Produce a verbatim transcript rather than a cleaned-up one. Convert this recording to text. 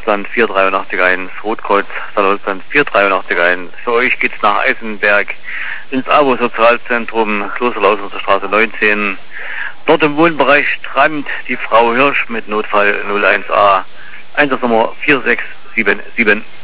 Deutschland vier drei acht eins, Rotkreuz Deutschland vier drei acht eins. Für euch geht's nach Eisenberg ins AWO-Sozialzentrum, Klosterlausitzer Straße neunzehn. Dort im Wohnbereich strandet die Frau Hirsch mit Notfall null eins a. Einsatznummer vier sechs sieben sieben.